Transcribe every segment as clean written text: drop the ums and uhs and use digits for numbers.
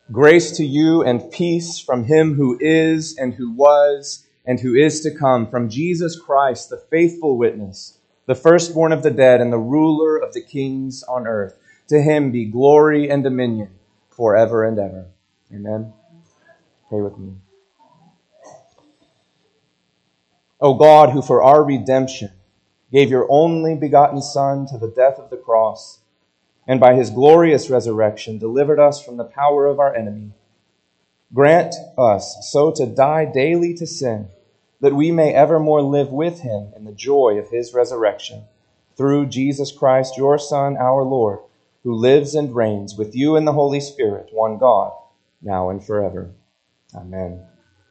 Grace to you and peace from him who is and who was and who is to come, from Jesus Christ, the faithful witness, the firstborn of the dead and the ruler of the kings on earth. To him be glory and dominion forever and ever. Amen. Pray with me. O God, who for our redemption gave your only begotten Son to the death of the cross, and by his glorious resurrection delivered us from the power of our enemy, grant us so to die daily to sin, that we may evermore live with him in the joy of his resurrection, through Jesus Christ, your Son, our Lord, who lives and reigns with you in the Holy Spirit, one God, now and forever. Amen.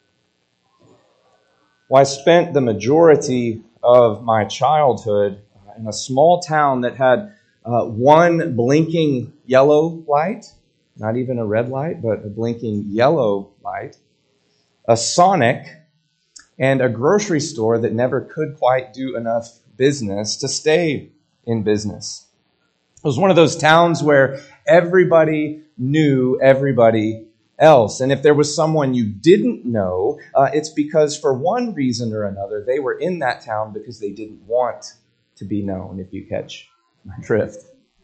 Well, I spent the majority of my childhood in a small town that had one blinking yellow light, not even a red light, but a blinking yellow light, a Sonic, and a grocery store that never could quite do enough business to stay in business. It was one of those towns where everybody knew everybody else. And if there was someone you didn't know, it's because for one reason or another, they were in that town because they didn't want to be known, if you catch my drift.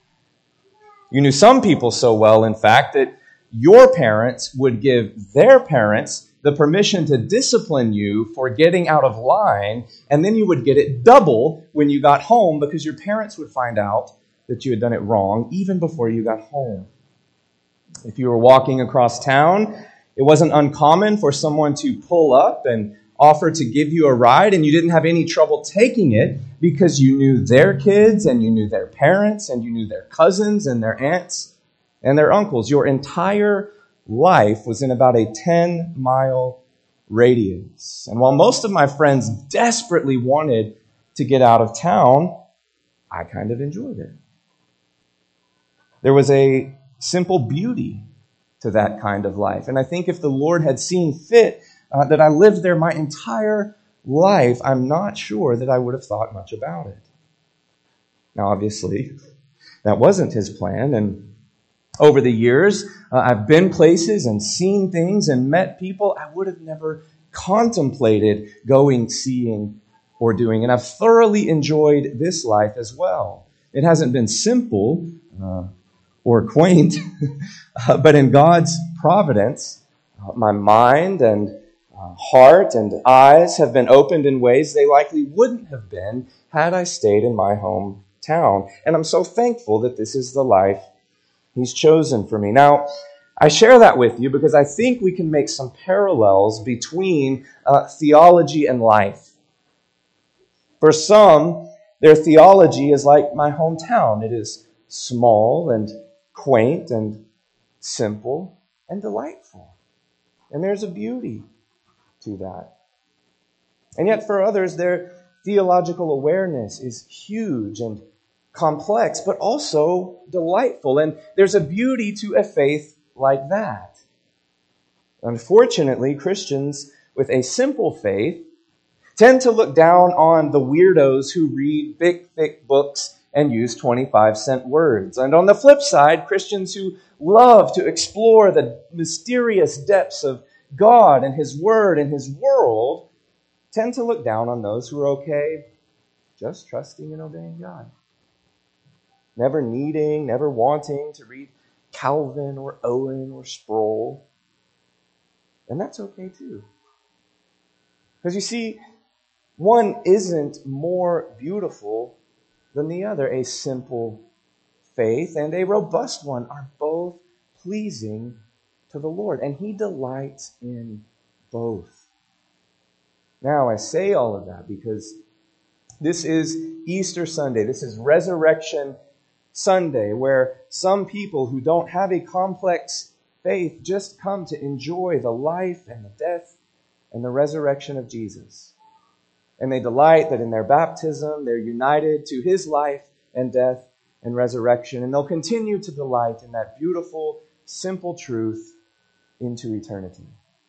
You knew some people so well, in fact, that your parents would give their parents the permission to discipline you for getting out of line, and then you would get it double when you got home because your parents would find out that you had done it wrong even before you got home. If you were walking across town, it wasn't uncommon for someone to pull up and offer to give you a ride, and you didn't have any trouble taking it because you knew their kids and you knew their parents and you knew their cousins and their aunts and their uncles. Your entire life was in about a 10-mile radius. And while most of my friends desperately wanted to get out of town, I kind of enjoyed it. There was a simple beauty to that kind of life. And I think if the Lord had seen fit that I lived there my entire life, I'm not sure that I would have thought much about it. Now, obviously, that wasn't his plan. And over the years, I've been places and seen things and met people I would have never contemplated going, seeing, or doing. And I've thoroughly enjoyed this life as well. It hasn't been simple or quaint, but in God's providence, my mind and heart and eyes have been opened in ways they likely wouldn't have been had I stayed in my hometown. And I'm so thankful that this is the life He's chosen for me. Now, I share that with you because I think we can make some parallels between theology and life. For some, their theology is like my hometown. It is small and quaint and simple and delightful. And there's a beauty to that. And yet for others, their theological awareness is huge and complex, but also delightful. And there's a beauty to a faith like that. Unfortunately, Christians with a simple faith tend to look down on the weirdos who read big, thick books and use 25-cent words. And on the flip side, Christians who love to explore the mysterious depths of God and His Word and His world tend to look down on those who are okay just trusting and obeying God. Never needing, never wanting to read Calvin or Owen or Sproul. And that's okay too. Because you see, one isn't more beautiful than the other. A simple faith and a robust one are both pleasing to the Lord, and He delights in both. Now, I say all of that because this is Easter Sunday. This is Resurrection Sunday, where some people who don't have a complex faith just come to enjoy the life and the death and the resurrection of Jesus. And they delight that in their baptism, they're united to His life and death and resurrection. And they'll continue to delight in that beautiful, simple truth into eternity.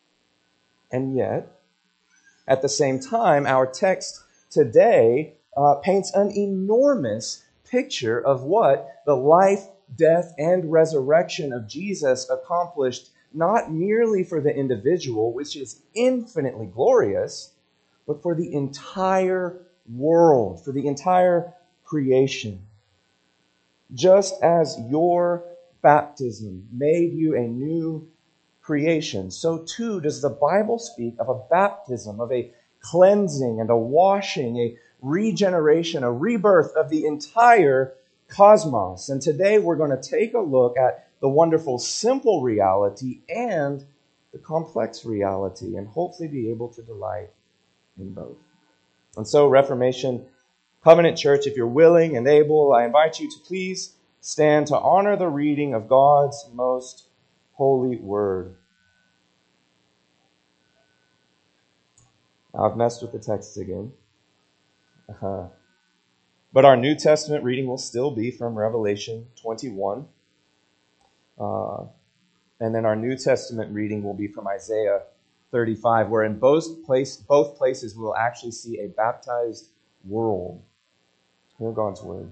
And yet, at the same time, our text today paints an enormous picture of what the life, death, and resurrection of Jesus accomplished not merely for the individual, which is infinitely glorious, but for the entire world, for the entire creation. Just as your baptism made you a new creation, so too does the Bible speak of a baptism, of a cleansing and a washing, a regeneration, a rebirth of the entire cosmos. And today we're going to take a look at the wonderful simple reality and the complex reality, and hopefully be able to delight in both. And so, Reformation Covenant Church, if you're willing and able, I invite you to please stand to honor the reading of God's most holy word. Now, I've messed with the texts again. But our New Testament reading will still be from Revelation 21. And then our New Testament reading will be from Isaiah 35, where in both places we will actually see a baptized world. Hear God's word.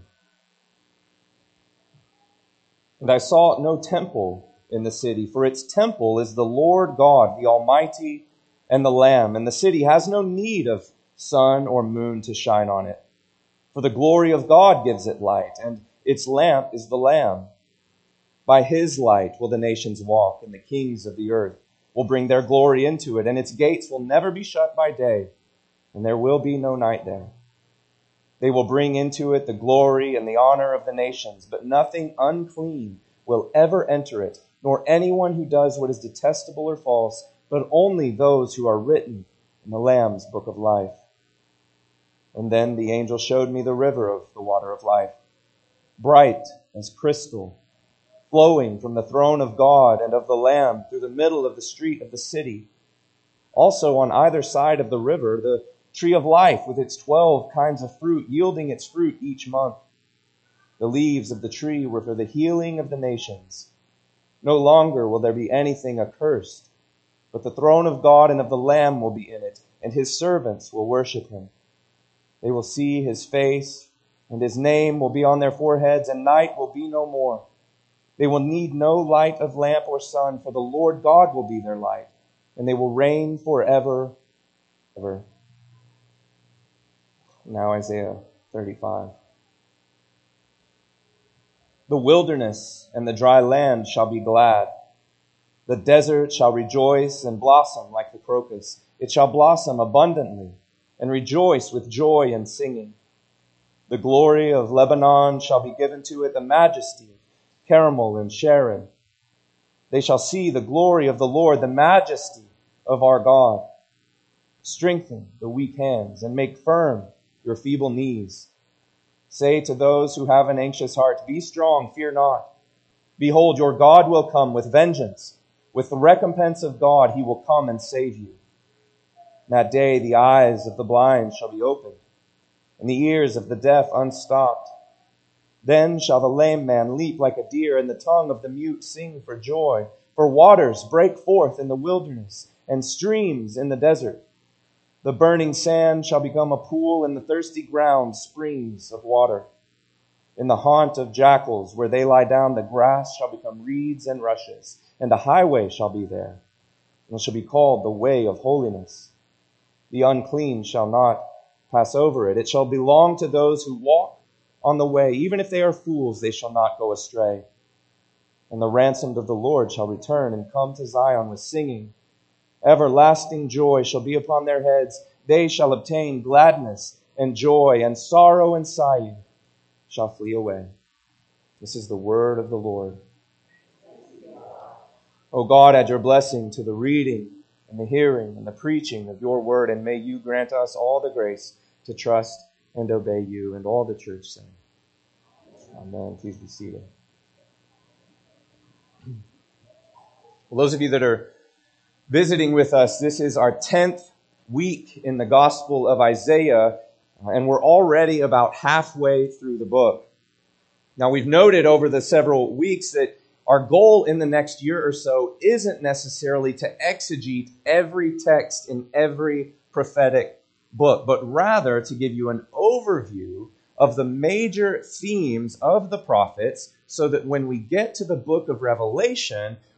And I saw no temple in the city, for its temple is the Lord God, the Almighty, and the Lamb. And the city has no need of sun or moon to shine on it. For the glory of God gives it light, and its lamp is the Lamb. By his light will the nations walk, and the kings of the earth will bring their glory into it, and its gates will never be shut by day, and there will be no night there. They will bring into it the glory and the honor of the nations, but nothing unclean will ever enter it, nor anyone who does what is detestable or false, but only those who are written in the Lamb's book of life. And then the angel showed me the river of the water of life, bright as crystal, flowing from the throne of God and of the Lamb through the middle of the street of the city. Also on either side of the river, the tree of life with its 12 kinds of fruit, yielding its fruit each month. The leaves of the tree were for the healing of the nations. No longer will there be anything accursed, but the throne of God and of the Lamb will be in it, and his servants will worship him. They will see his face, and his name will be on their foreheads, and night will be no more. They will need no light of lamp or sun, for the Lord God will be their light, and they will reign forever, ever. Now Isaiah 35. The wilderness and the dry land shall be glad. The desert shall rejoice and blossom like the crocus. It shall blossom abundantly and rejoice with joy and singing. The glory of Lebanon shall be given to it, the majesty of Carmel and Sharon. They shall see the glory of the Lord, the majesty of our God. Strengthen the weak hands and make firm your feeble knees. Say to those who have an anxious heart, be strong, fear not. Behold, your God will come with vengeance. With the recompense of God, he will come and save you. In that day, the eyes of the blind shall be opened, and the ears of the deaf unstopped. Then shall the lame man leap like a deer, and the tongue of the mute sing for joy. For waters break forth in the wilderness, and streams in the desert. The burning sand shall become a pool, and the thirsty ground springs of water. In the haunt of jackals, where they lie down, the grass shall become reeds and rushes, and a highway shall be there, and it shall be called the way of holiness. The unclean shall not pass over it. It shall belong to those who walk on the way. Even if they are fools, they shall not go astray. And the ransomed of the Lord shall return and come to Zion with singing. Everlasting joy shall be upon their heads. They shall obtain gladness and joy, and sorrow and sighing shall flee away. This is the word of the Lord. O God, add your blessing to the reading and the hearing and the preaching of your word, and may you grant us all the grace to trust and obey you. And all the church say, Amen. Please be seated. Well, those of you that are visiting with us, this is our 10th week in the Gospel of Isaiah, and we're already about halfway through the book. Now, we've noted over the several weeks that our goal in the next year or so isn't necessarily to exegete every text in every prophetic book, but rather to give you an overview of the major themes of the prophets so that when we get to the book of Revelation,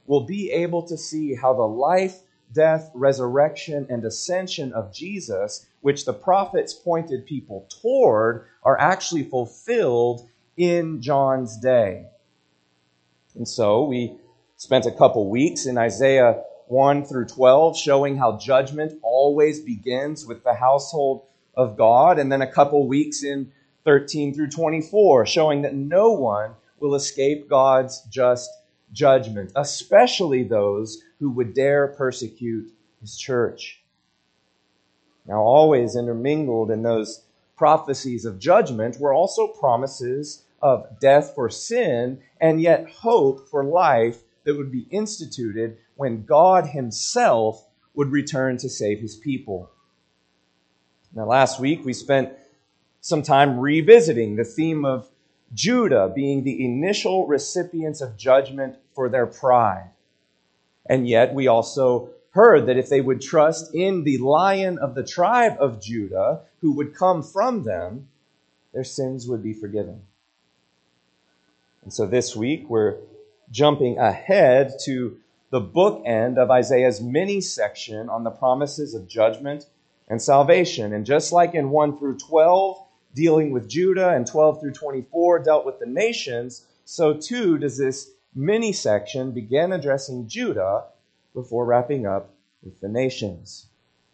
will be able to see how the life, death, resurrection, and ascension of Jesus, which the prophets pointed people toward, are actually fulfilled in John's day. And so we spent a couple weeks in Isaiah 1 through 12 showing how judgment always begins with the household of God, and then a couple weeks in 13 through 24 showing that no one will escape God's just judgment, especially those who would dare persecute His church. Now, always intermingled in those prophecies of judgment were also promises of death for sin, and yet hope for life that would be instituted when God Himself would return to save His people. Now, last week we spent some time revisiting the theme of Judah being the initial recipients of judgment for their pride. And yet we also heard that if they would trust in the Lion of the tribe of Judah, who would come from them, their sins would be forgiven. And so this week we're jumping ahead to the bookend of Isaiah's mini section on the promises of judgment and salvation. And just like in 1 through 12, dealing with Judah, and 12 through 24 dealt with the nations, so too does this mini section begin addressing Judah before wrapping up with the nations.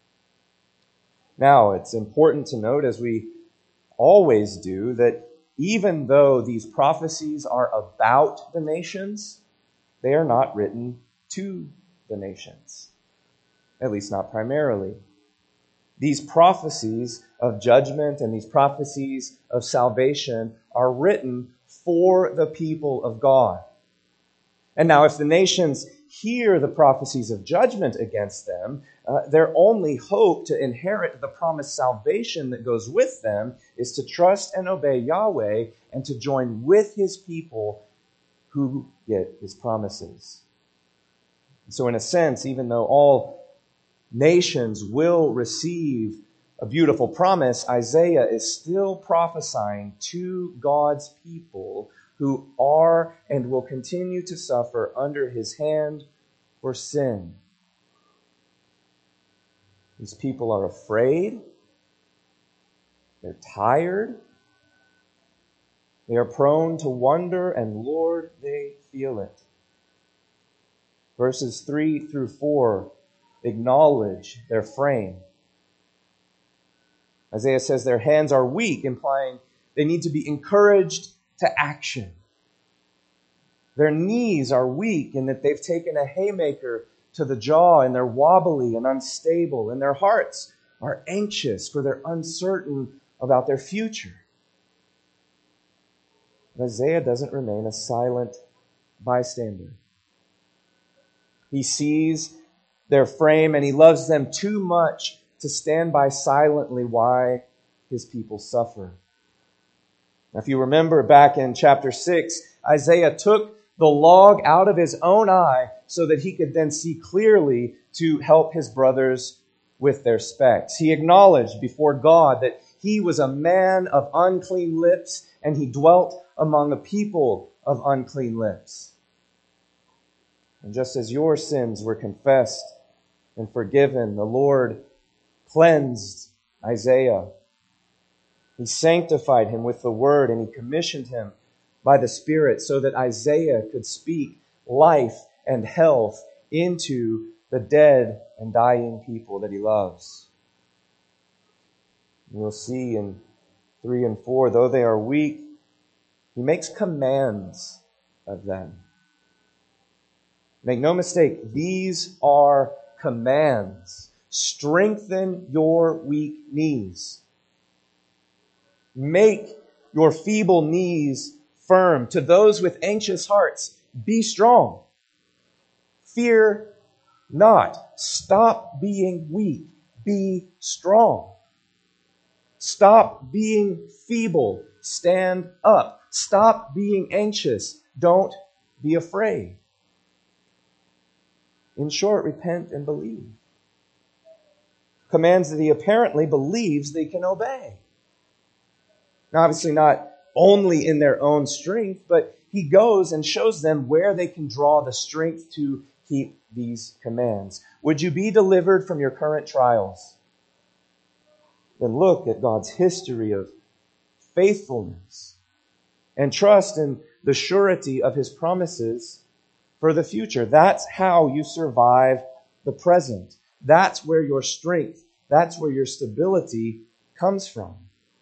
Now, it's important to note, as we always do, that even though these prophecies are about the nations, they are not written to the nations, at least not primarily. These prophecies of judgment and these prophecies of salvation are written for the people of God. And now, if the nations hear the prophecies of judgment against them, their only hope to inherit the promised salvation that goes with them is to trust and obey Yahweh and to join with His people who get His promises. So in a sense, even though all nations will receive a beautiful promise, Isaiah is still prophesying to God's people who are and will continue to suffer under His hand for sin. These people are afraid. They're tired. They are prone to wonder, and Lord, they feel it. Verses 3 through 4 acknowledge their frame. Isaiah says their hands are weak, implying they need to be encouraged to action. Their knees are weak in that they've taken a haymaker to the jaw, and they're wobbly and unstable, and their hearts are anxious, for they're uncertain about their future. But Isaiah doesn't remain a silent bystander. He sees their frame, and he loves them too much to stand by silently while his people suffer. Now, if you remember back in chapter 6, Isaiah took the log out of his own eye so that he could then see clearly to help his brothers with their specks. He acknowledged before God that he was a man of unclean lips, and he dwelt among a people of unclean lips. And just as your sins were confessed and forgiven, the Lord cleansed Isaiah. He sanctified him with the word, and he commissioned him by the Spirit so that Isaiah could speak life and health into the dead and dying people that he loves. You'll see in 3 and 4, though they are weak, he makes commands of them. Make no mistake, these are commands. Strengthen your weak knees. Make your feeble knees firm. To those with anxious hearts, be strong. Fear not. Stop being weak. Be strong. Stop being feeble. Stand up. Stop being anxious. Don't be afraid. In short, repent and believe. Commands that he apparently believes they can obey. Now, obviously not only in their own strength, but he goes and shows them where they can draw the strength to keep these commands. Would you be delivered from your current trials? Then look at God's history of faithfulness and trust in the surety of his promises for the future. That's how you survive the present. That's where your strength, that's where your stability comes from.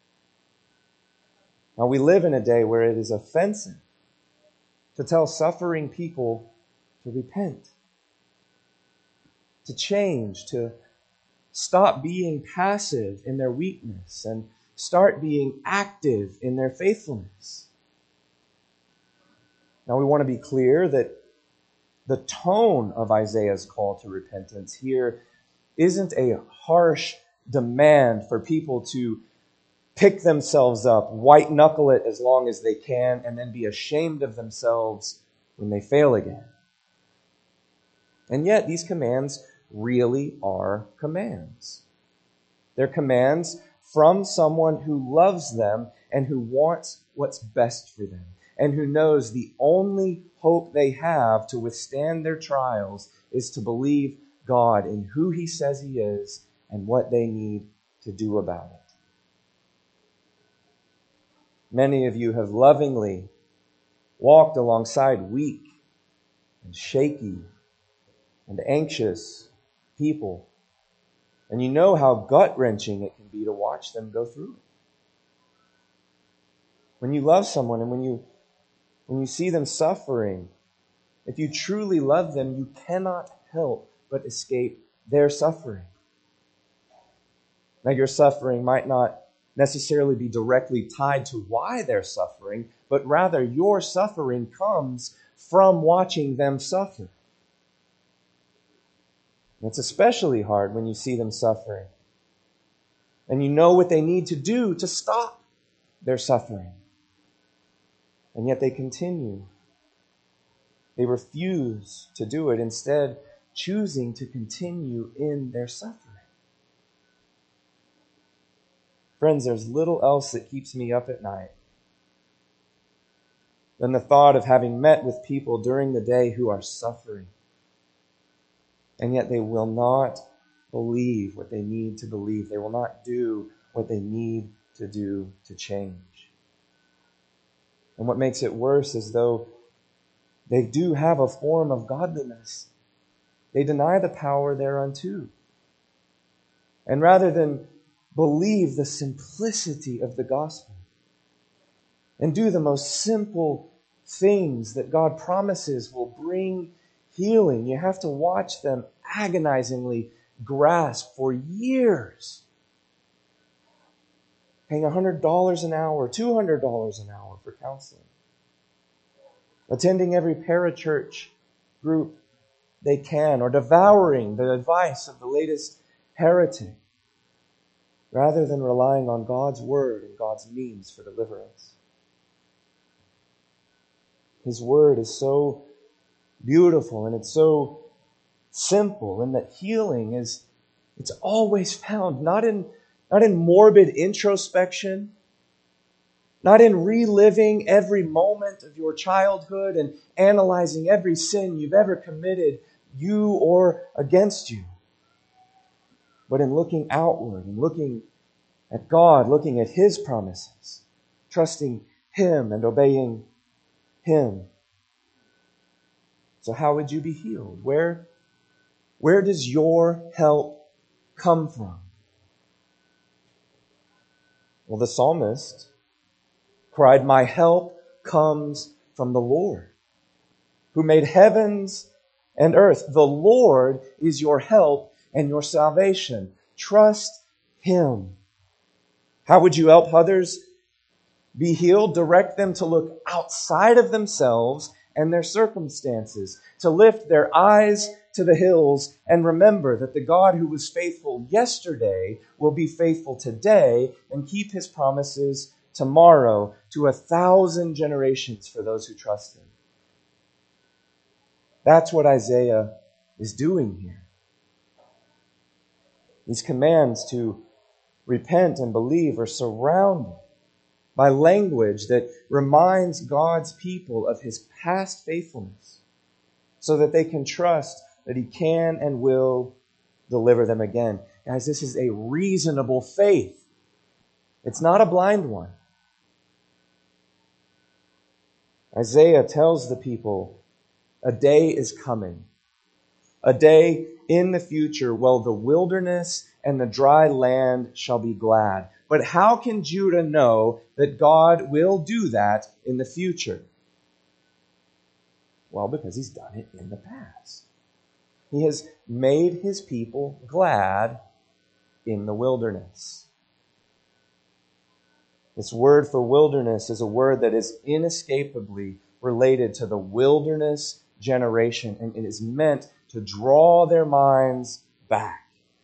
Now, we live in a day where it is offensive to tell suffering people to repent, to change, to stop being passive in their weakness and start being active in their faithfulness. Now, we want to be clear that the tone of Isaiah's call to repentance here isn't a harsh demand for people to pick themselves up, white-knuckle it as long as they can, and then be ashamed of themselves when they fail again. And yet, these commands really are commands. They're commands from someone who loves them and who wants what's best for them, and who knows the only hope they have to withstand their trials is to believe God in who he says he is and what they need to do about it. Many of you have lovingly walked alongside weak and shaky and anxious people, and you know how gut-wrenching it can be to watch them go through it. When you love someone and when you see them suffering, if you truly love them, you cannot help but escape their suffering. Now, your suffering might not necessarily be directly tied to why they're suffering, but rather your suffering comes from watching them suffer. And it's especially hard when you see them suffering and you know what they need to do to stop their suffering. And yet they continue. They refuse to do it, instead choosing to continue in their suffering. Friends, there's little else that keeps me up at night than the thought of having met with people during the day who are suffering, and yet they will not believe what they need to believe. They will not do what they need to do to change. And what makes it worse is though they do have a form of godliness, they deny the power thereunto. And rather than believe the simplicity of the gospel and do the most simple things that God promises will bring healing, you have to watch them agonizingly grasp for years, paying $100 an hour, $200 an hour for counseling, attending every parachurch group they can, or devouring the advice of the latest heretic, rather than relying on God's word and God's means for deliverance. His word is so beautiful and it's so simple, in that healing it's always found not in morbid introspection, not in reliving every moment of your childhood and analyzing every sin you've ever committed, you or against you, but in looking outward and looking at God, looking at his promises, trusting him and obeying him. So how would you be healed? Where does your help come from? Well, the psalmist cried, "My help comes from the Lord, who made heavens and earth." The Lord is your help and your salvation. Trust him. How would you help others be healed? Direct them to look outside of themselves and their circumstances, to lift their eyes to the hills and remember that the God who was faithful yesterday will be faithful today and keep his promises tomorrow to 1,000 generations for those who trust him. That's what Isaiah is doing here. These commands to repent and believe are surrounded by language that reminds God's people of his past faithfulness so that they can trust that he can and will deliver them again. Guys, this is a reasonable faith. It's not a blind one. Isaiah tells the people, a day is coming, a day in the future when the wilderness and the dry land shall be glad. But how can Judah know that God will do that in the future? Well, because he's done it in the past. He has made his people glad in the wilderness. This word for wilderness is a word that is inescapably related to the wilderness generation, and it is meant to draw their minds back.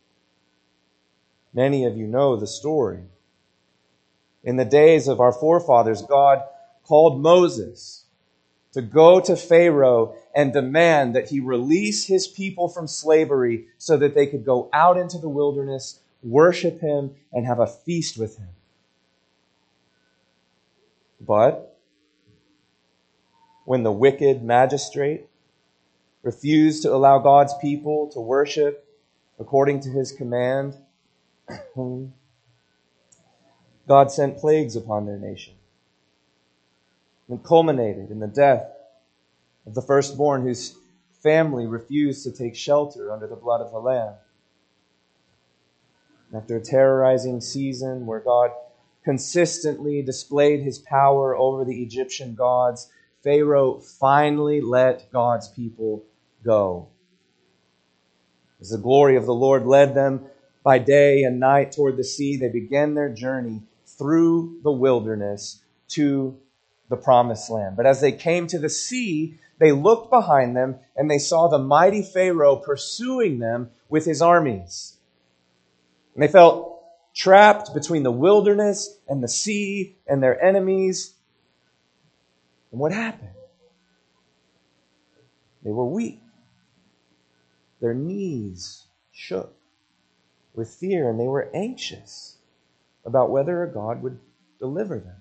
Many of you know the story. In the days of our forefathers, God called Moses to go to Pharaoh and demand that he release his people from slavery so that they could go out into the wilderness, worship him, and have a feast with him. But when the wicked magistrate refused to allow God's people to worship according to his command, God sent plagues upon their nation. And culminated in the death of the firstborn whose family refused to take shelter under the blood of the Lamb. After a terrorizing season where God consistently displayed his power over the Egyptian gods, Pharaoh finally let God's people go. As the glory of the Lord led them by day and night toward the sea, they began their journey through the wilderness to the promised land. But as they came to the sea, they looked behind them and they saw the mighty Pharaoh pursuing them with his armies. And they felt trapped between the wilderness and the sea and their enemies. And what happened? They were weak. Their knees shook with fear, and they were anxious about whether a God would deliver them.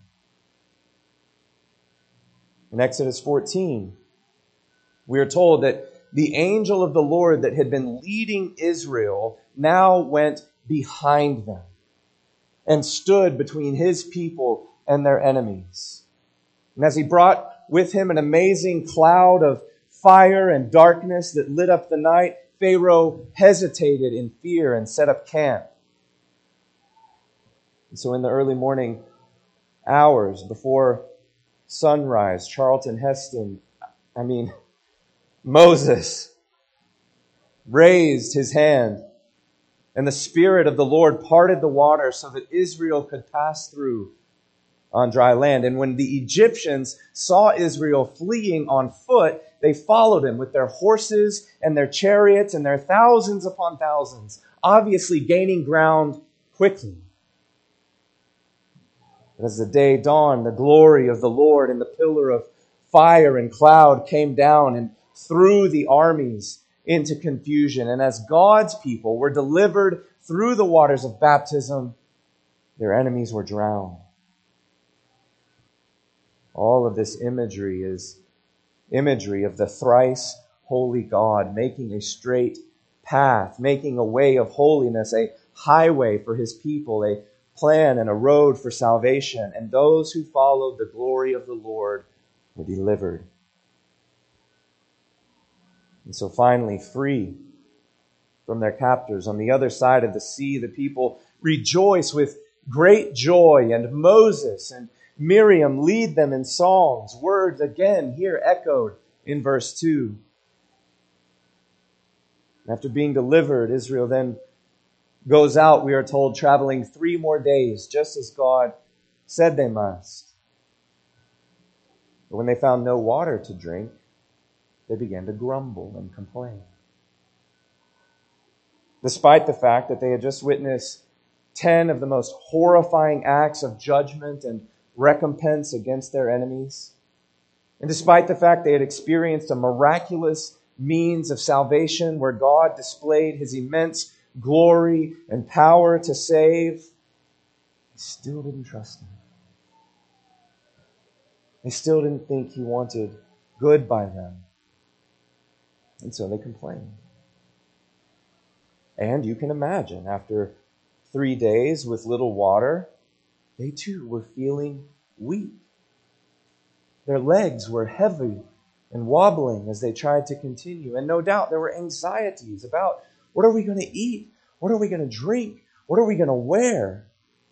In Exodus 14, we are told that the angel of the Lord that had been leading Israel now went behind them and stood between his people and their enemies. And as he brought with him an amazing cloud of fire and darkness that lit up the night, Pharaoh hesitated in fear and set up camp. And so in the early morning hours before sunrise, Moses raised his hand, and the Spirit of the Lord parted the water so that Israel could pass through on dry land. And when the Egyptians saw Israel fleeing on foot, they followed him with their horses and their chariots and their thousands upon thousands, obviously gaining ground quickly. But as the day dawned, the glory of the Lord in the pillar of fire and cloud came down and threw the armies into confusion. And as God's people were delivered through the waters of baptism, their enemies were drowned. All of this imagery is imagery of the thrice holy God making a straight path, making a way of holiness, a highway for his people, a plan and a road for salvation. And those who followed the glory of the Lord were delivered. And so finally, free from their captors, on the other side of the sea, the people rejoice with great joy, and Moses and Miriam lead them in songs, words again here echoed in verse 2. After being delivered, Israel then goes out, we are told, traveling 3 more days, just as God said they must. But when they found no water to drink, they began to grumble and complain. Despite the fact that they had just witnessed 10 of the most horrifying acts of judgment and recompense against their enemies, and despite the fact they had experienced a miraculous means of salvation where God displayed his immense glory and power to save, they still didn't trust him. They still didn't think he wanted good by them. And so they complained. And you can imagine, after 3 days with little water, they too were feeling weak. Their legs were heavy and wobbling as they tried to continue. And no doubt there were anxieties about, what are we going to eat? What are we going to drink? What are we going to wear?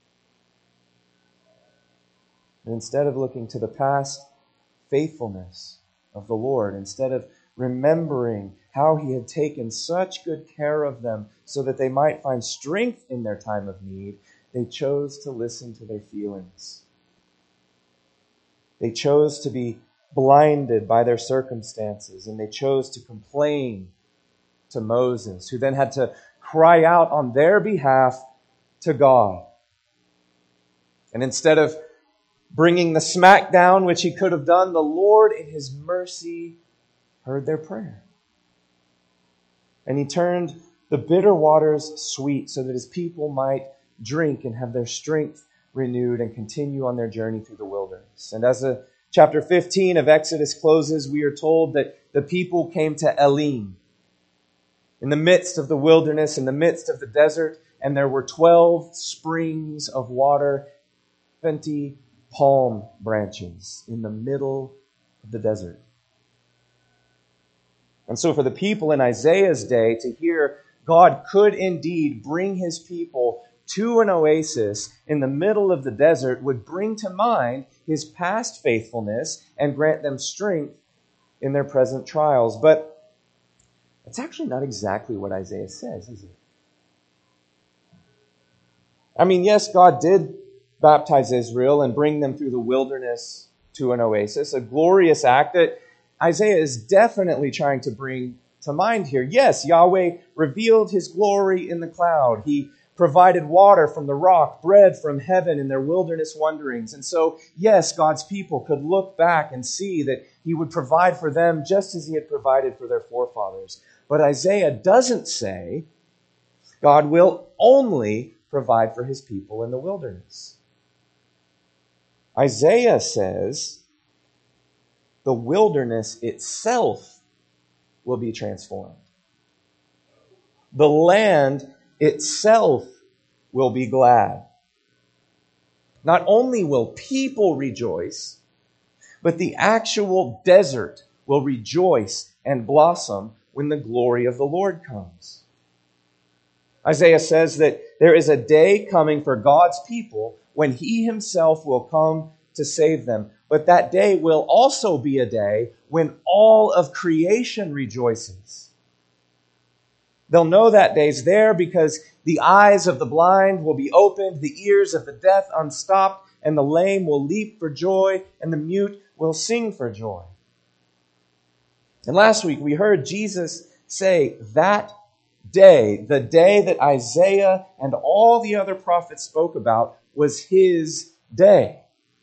And instead of looking to the past faithfulness of the Lord, instead of remembering how he had taken such good care of them so that they might find strength in their time of need, they chose to listen to their feelings. They chose to be blinded by their circumstances, and they chose to complain to Moses, who then had to cry out on their behalf to God. And instead of bringing the smackdown, which he could have done, the Lord in his mercy heard their prayer. And he turned the bitter waters sweet so that his people might drink and have their strength renewed and continue on their journey through the wilderness. And as chapter 15 of Exodus closes, we are told that the people came to Elim in the midst of the wilderness, in the midst of the desert, and there were 12 springs of water, 20 palm branches in the middle of the desert. And so for the people in Isaiah's day to hear God could indeed bring his people to an oasis in the middle of the desert would bring to mind his past faithfulness and grant them strength in their present trials. But it's actually not exactly what Isaiah says, is it? I mean, yes, God did baptize Israel and bring them through the wilderness to an oasis, a glorious act that Isaiah is definitely trying to bring to mind here. Yes, Yahweh revealed his glory in the cloud. He provided water from the rock, bread from heaven in their wilderness wanderings. And so, yes, God's people could look back and see that he would provide for them just as he had provided for their forefathers. But Isaiah doesn't say God will only provide for his people in the wilderness. Isaiah says the wilderness itself will be transformed. The land itself will be glad. Not only will people rejoice, but the actual desert will rejoice and blossom when the glory of the Lord comes. Isaiah says that there is a day coming for God's people when he himself will come to save them. But that day will also be a day when all of creation rejoices. They'll know that day's there because the eyes of the blind will be opened, the ears of the deaf unstopped, and the lame will leap for joy, and the mute will sing for joy. And last week we heard Jesus say that day, the day that Isaiah and all the other prophets spoke about, was his day.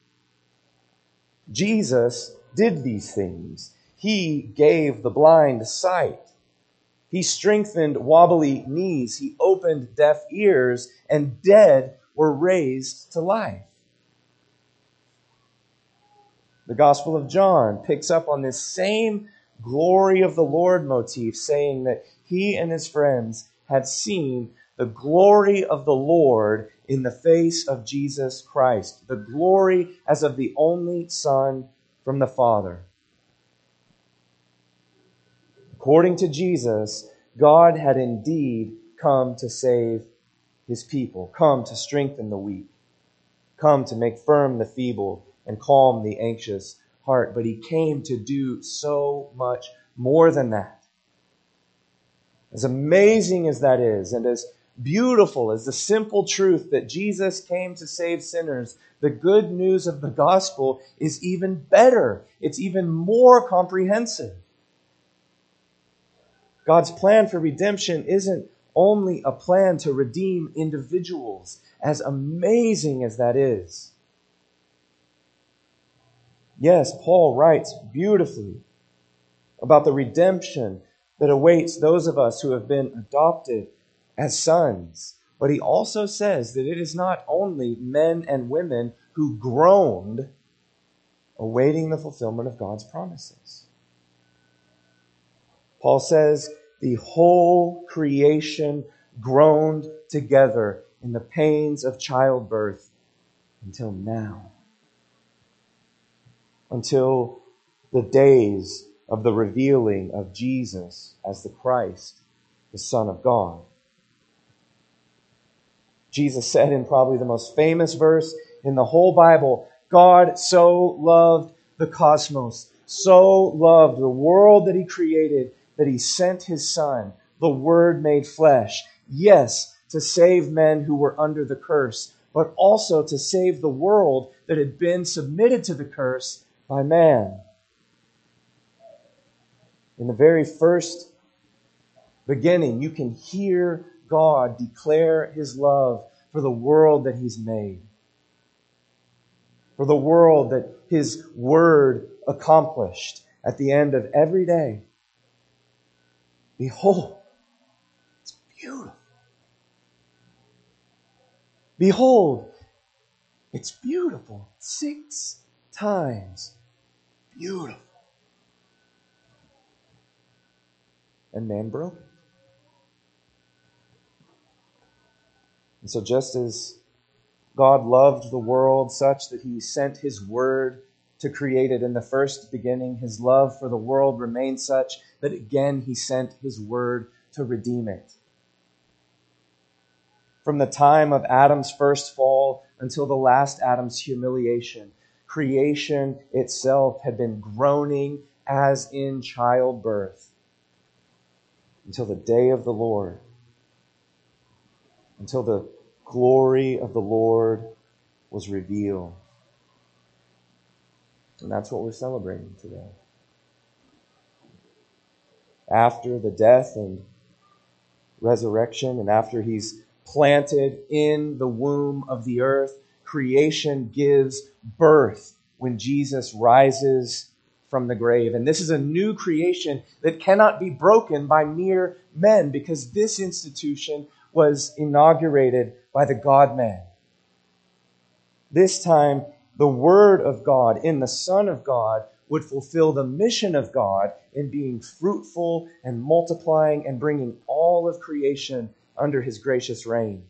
Jesus did these things. He gave the blind sight. He strengthened wobbly knees. He opened deaf ears, and dead were raised to life. The Gospel of John picks up on this same glory of the Lord motif, saying that he and his friends had seen the glory of the Lord in the face of Jesus Christ, the glory as of the only Son from the Father. According to Jesus, God had indeed come to save his people, come to strengthen the weak, come to make firm the feeble and calm the anxious heart. But he came to do so much more than that. As amazing as that is, and as beautiful as the simple truth that Jesus came to save sinners, the good news of the gospel is even better. It's even more comprehensive. God's plan for redemption isn't only a plan to redeem individuals, as amazing as that is. Yes, Paul writes beautifully about the redemption that awaits those of us who have been adopted as sons. But he also says that it is not only men and women who groaned awaiting the fulfillment of God's promises. Paul says, the whole creation groaned together in the pains of childbirth until now. Until the days of the revealing of Jesus as the Christ, the Son of God. Jesus said in probably the most famous verse in the whole Bible, God so loved the cosmos, so loved the world that He created, that He sent His Son, the Word made flesh, yes, to save men who were under the curse, but also to save the world that had been submitted to the curse by man. In the very first beginning, you can hear God declare His love for the world that He's made, for the world that His Word accomplished at the end of every day. Behold, it's beautiful. Behold, it's beautiful. 6 times beautiful. And man broke it. And so just as God loved the world such that He sent His Word to create it in the first beginning, His love for the world remained such that again He sent His Word to redeem it. From the time of Adam's first fall until the last Adam's humiliation, creation itself had been groaning as in childbirth until the day of the Lord, until the glory of the Lord was revealed. And that's what we're celebrating today. After the death and resurrection, and after He's planted in the womb of the earth, creation gives birth when Jesus rises from the grave. And this is a new creation that cannot be broken by mere men, because this institution was inaugurated by the God-man. This time, the Word of God in the Son of God would fulfill the mission of God in being fruitful and multiplying and bringing all of creation under His gracious reign.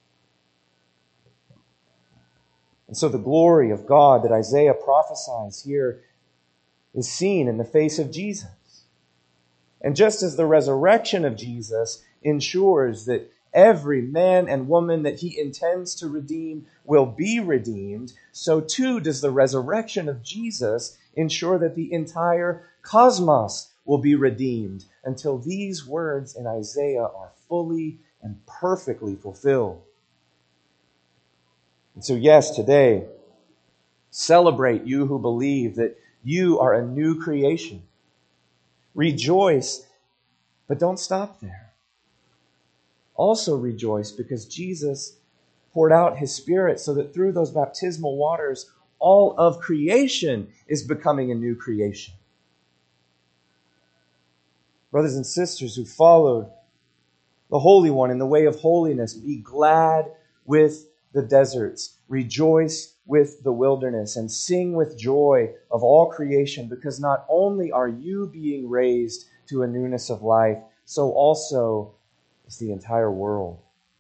And so the glory of God that Isaiah prophesies here is seen in the face of Jesus. And just as the resurrection of Jesus ensures that every man and woman that He intends to redeem will be redeemed, so too does the resurrection of Jesus ensure that the entire cosmos will be redeemed until these words in Isaiah are fully and perfectly fulfilled. And so yes, today, celebrate, you who believe that you are a new creation. Rejoice, but don't stop there. Also rejoice because Jesus poured out His Spirit so that through those baptismal waters, all of creation is becoming a new creation. Brothers and sisters who followed the Holy One in the way of holiness, be glad with the deserts, rejoice with the wilderness, and sing with joy of all creation, because not only are you being raised to a newness of life, so also is the entire world.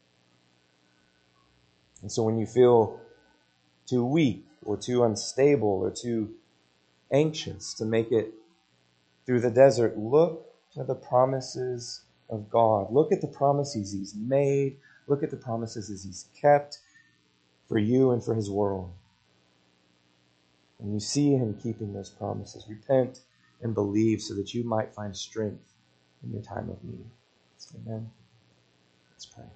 And so when you feel too weak or too unstable or too anxious to make it through the desert, look to the promises of God. Look at the promises He's made. Look at the promises He's kept for you and for His world. And you see Him keeping those promises. Repent and believe so that you might find strength in your time of need. Amen. Let's pray.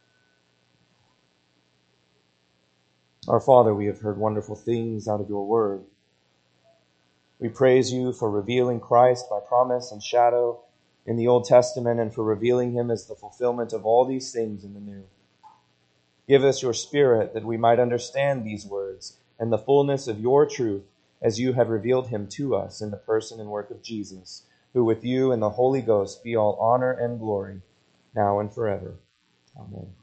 Our Father, we have heard wonderful things out of Your word. We praise You for revealing Christ by promise and shadow in the Old Testament and for revealing Him as the fulfillment of all these things in the New. Give us Your Spirit that we might understand these words and the fullness of Your truth as You have revealed Him to us in the person and work of Jesus, who with You and the Holy Ghost be all honor and glory, now and forever. Amen.